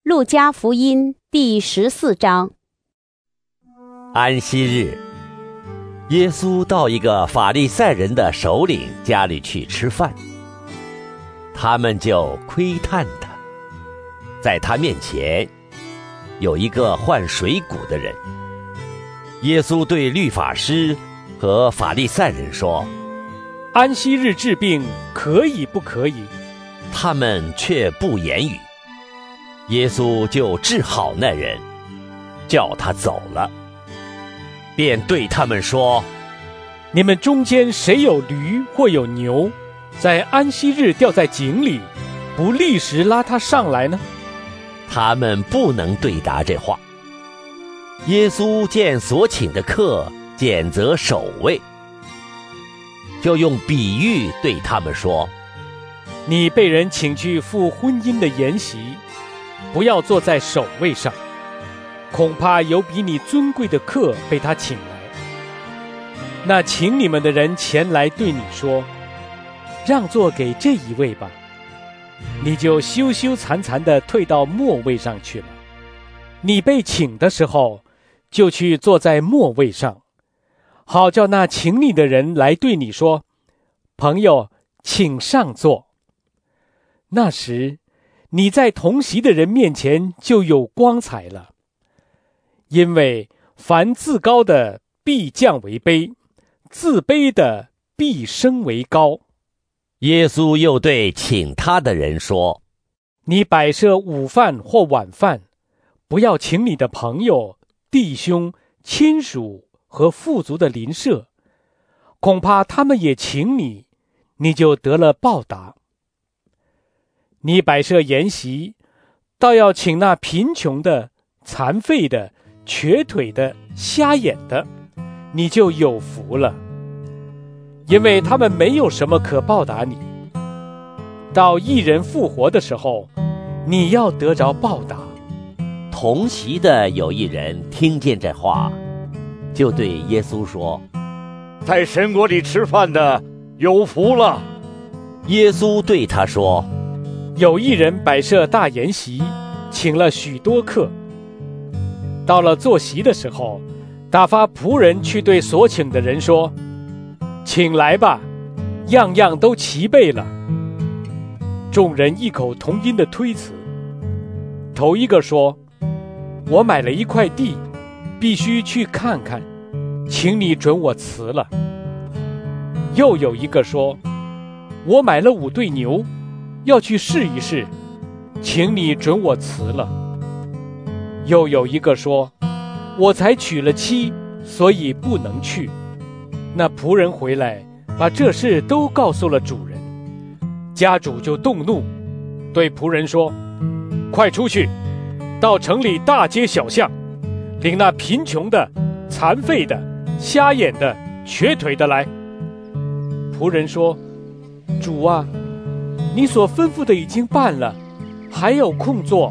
路加福音第14章。 安息日，耶稣到一个法利赛人的首领家里去吃饭，他们就窥探他。在他面前有一个患水谷的人。耶稣对律法师和法利赛人说： 安息日治病可以不可以？ 他们却不言语。耶稣就治好那人，叫他走了，便对他们说： 你们中间谁有驴或有牛，在安息日掉在井里，不立时拉他上来呢？ 他们不能对答这话。耶稣见所请的客拣择首位，就用比喻对他们说： 你被人请去赴婚姻的筵席，不要坐在首位上，恐怕有比你尊贵的客被他请来。那请你们的人前来对你说：让座给这一位吧，你就羞羞惭惭地退到末位上去了。你被请的时候，就去坐在末位上，好叫那请你的人来对你说：朋友，请上座。那时你在同席的人面前就有光彩了。因为凡自高的必降为卑，自卑的必升为高。 耶稣又对请他的人说： 你摆设午饭或晚饭，不要请你的朋友、弟兄、亲属和富足的邻舍，恐怕他们也请你，你就得了报答。你摆设筵席，倒要请那贫穷的、残废的、瘸腿的、瞎眼的，你就有福了，因为他们没有什么可报答你。到一人复活的时候，你要得着报答。 同席的有一人听见这话，就对耶稣说： 在神国里吃饭的有福了。 耶稣对他说： 有一人摆设大筵席，请了许多客。到了坐席的时候，打发仆人去对所请的人说：请来吧，样样都齐备了。众人异口同音的推辞。头一个说：我买了一块地，必须去看看，请你准我辞了。又有一个说：我买了5对牛，要去试一试，请你准我辞了。又有一个说：我才娶了妻，所以不能去。那仆人回来，把这事都告诉了主人。家主就动怒，对仆人说：快出去，到城里大街小巷，领那贫穷的、残废的、瞎眼的、瘸腿的来。仆人说：主啊，你所吩咐的已经办了，还有空做。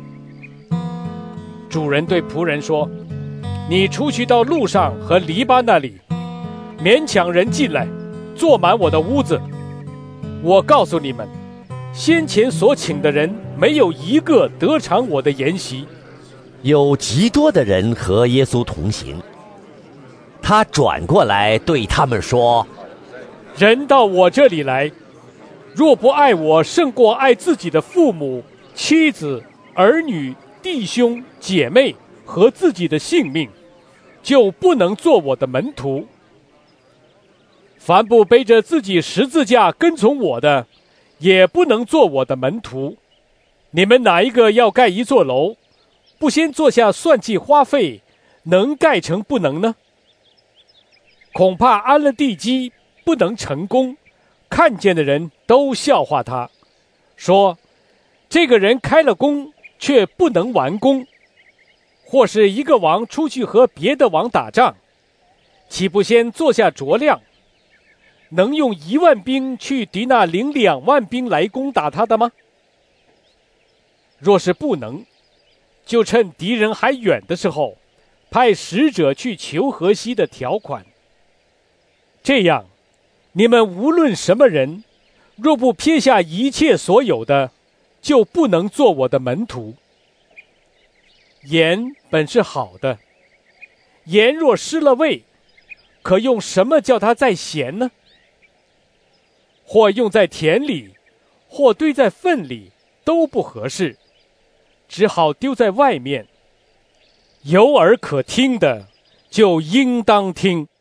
主人对仆人说：你出去到路上和篱笆那里，勉强人进来，坐满我的屋子。我告诉你们，先前所请的人没有一个得偿我的筵席。 有极多的人和耶稣同行，他转过来对他们说： 人到我这里来，若不爱我胜过爱自己的父母、妻子、儿女、弟兄、姐妹和自己的性命，就不能做我的门徒。凡不背着自己十字架跟从我的，也不能做我的门徒。你们哪一个要盖一座楼，不先坐下算计花费，能盖成不能呢？恐怕安了地基，不能成功，看见的人都笑话他，说这个人开了工，却不能完工。或是一个王出去和别的王打仗，岂不先坐下酌量，能用1万兵去敌那领2万兵来攻打他的吗？若是不能，就趁敌人还远的时候，派使者去求和稀的条款。这样，你们无论什么人，若不撇下一切所有的，就不能做我的门徒。 盐本是好的，盐若失了味，可用什么叫它再咸呢？或用在田里，或堆在粪里，都不合适，只好丢在外面。有耳可听的，就应当听。